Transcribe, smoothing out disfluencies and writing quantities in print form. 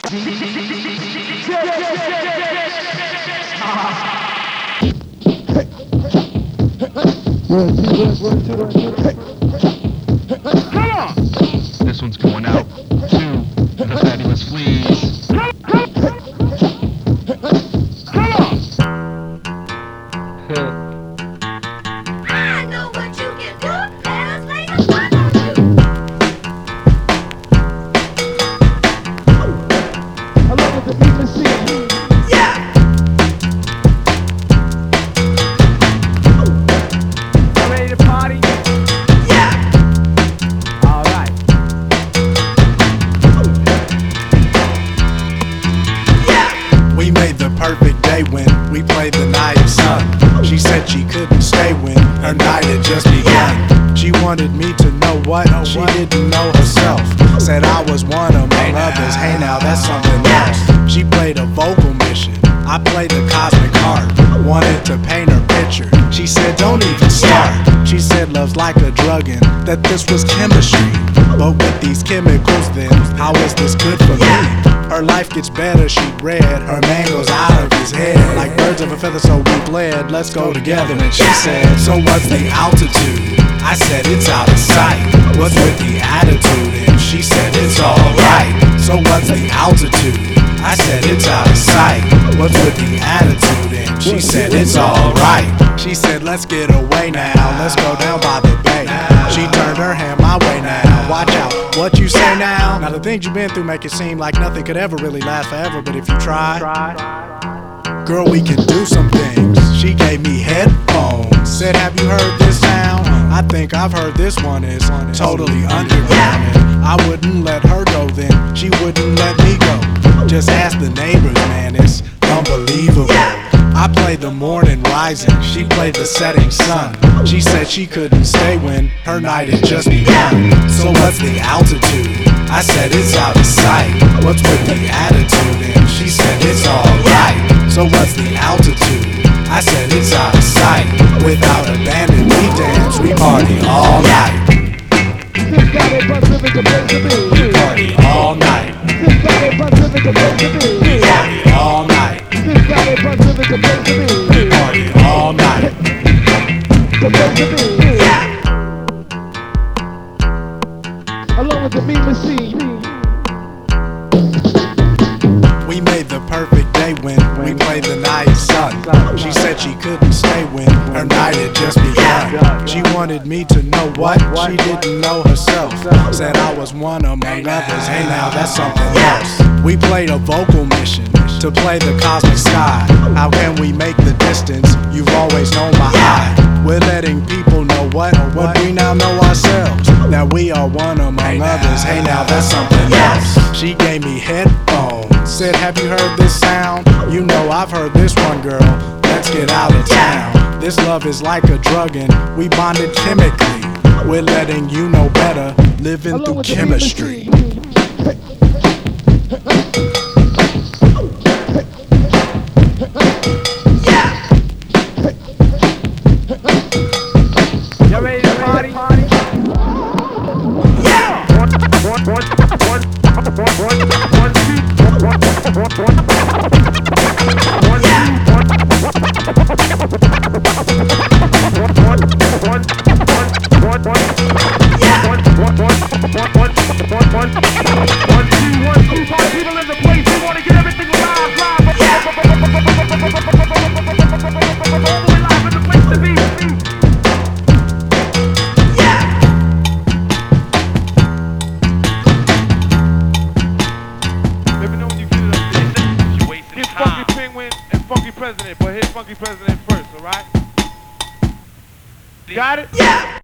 Come on! This one's going out to the fabulous fleas. Come on! I know what you can do. Let us lay the fun on you. Along with the beat machine. Yeah. You ready to party? Yeah. Alright. Yeah. We made the perfect day when we played the night sun. She said she couldn't stay when her night had just begun. She wanted me to know what she didn't know herself. Said I was one among others, hey now that's something else. She played a vocal mission, I played the cosmic heart. Wanted to paint her picture, she said don't even start. She said love's like a drug and that this was chemistry. But with these chemicals then, how is this good for me? Her life gets better, she read. Her man goes out of his head. Like birds of a feather, so we bled. Let's go together. And she said, so what's the altitude? I said, it's out of sight. What's with the attitude? And she said, it's alright. So what's the altitude? I said, it's out of sight. What's with the attitude? And she said, it's alright. She said, let's get away now. Let's go down by the bay. She turned her hand my way now. Watch out, what you say now? Now the things you've been through make it seem like nothing could ever really last forever. But if you try, girl, we can do some things. She gave me headphones. Said, have you heard this sound? I think I've heard this one is totally underground. And I wouldn't let her go then. She wouldn't let me go. Just ask the neighbors, man, it's unbelievable. I played the morning rising, she played the setting sun. She said she couldn't stay when her night had just begun. So what's the altitude? I said it's out of sight. What's with the attitude? And she said it's alright. So what's the altitude? I said it's out of sight. Without abandon, we dance, we party all night. We party all night. We party all night. We party all night. Along with the beat machine. We made the perfect day when we played the night sun. She said she couldn't stay when her night had just begun. She wanted me to know what she didn't know herself. Said I was one among others, hey now that's something else. We played a vocal mission to play the cosmic sky. How can we make the distance? You've always known my eye. We're letting people know what we now know ourselves. That we are one among others, hey now that's something else. She gave me headphones. Said, have you heard this sound? You know I've heard this one, girl. Let's get out of town. This love is like a drug and we bonded chemically. We're letting you know better, living through chemistry. You ready to party? Funky Penguin and Funky President, but hit Funky President first, alright? Got it? Yeah.